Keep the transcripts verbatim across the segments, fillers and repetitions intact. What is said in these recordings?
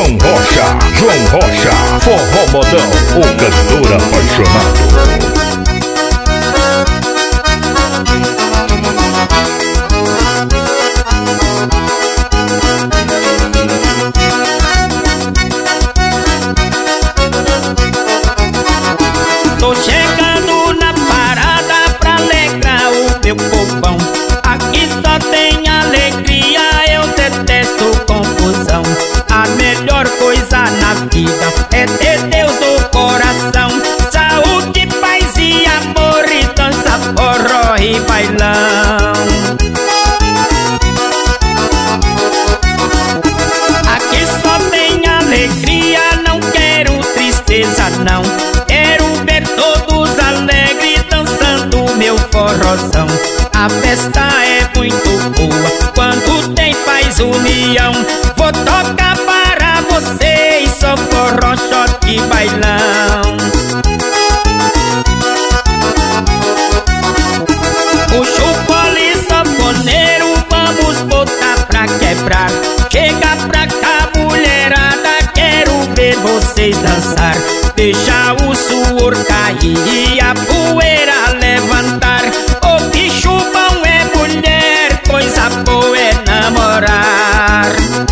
João Rocha, João Rocha, Forró Modão, o cantor apaixonado. Tô chegando na parada pra alegrar o meu povão. Aqui só tem alegria, eu detesto confusão. A melhor coisa na vida é ter Deus no coração. Saúde, paz e amor e dança, forró e bailão. Aqui só tem alegria, não quero tristeza não. Quero ver todos alegres dançando meu forrozão. A festa é muito boa quando tem paz, união. Vou tocar para vocês só forró, shot e bailão. Puxa o fole sanfoneiro, vamos botar pra quebrar. Chega pra cá, mulherada, quero ver vocês dançar. Deixa o suor cair e a poeira levantar. O bicho bom é mulher, coisa boa é namorar.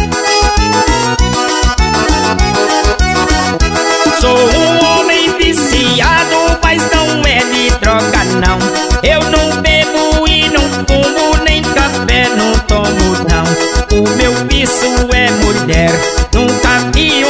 Sou um homem viciado, mas não é de droga não. Eu não bebo e não fumo, nem café não tomo não. O meu vício é mulher, nunca vi